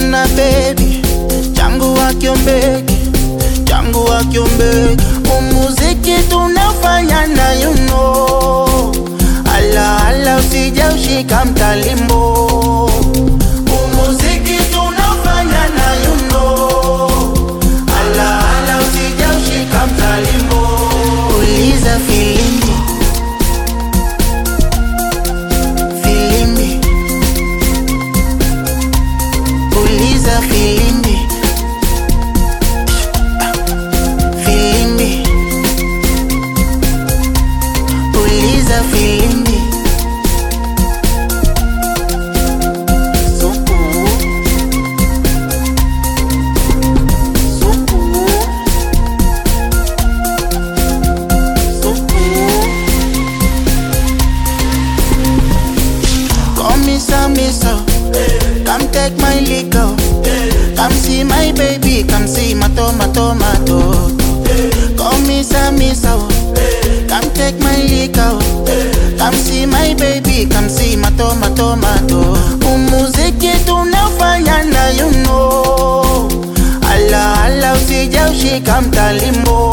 na baby, changu wa kiombeki, changu wa kiombeki. Umuziki tunafanya na you know. Ala ala usije ushika mtalimbo. Umuziki tunafanya na you know. Ala ala usije ushika mtalimbo. Uliza filimbi, filimbi. Uliza filimbi, filimbi. Uliza filimbi. Miso, come take my liquor. Come see my baby, come see my tomato. Call me Miso, come take my liquor. Come see my baby, come see my tomato. Umuziki tunafanya na you know. Ala ala usije ushika mtalimbo.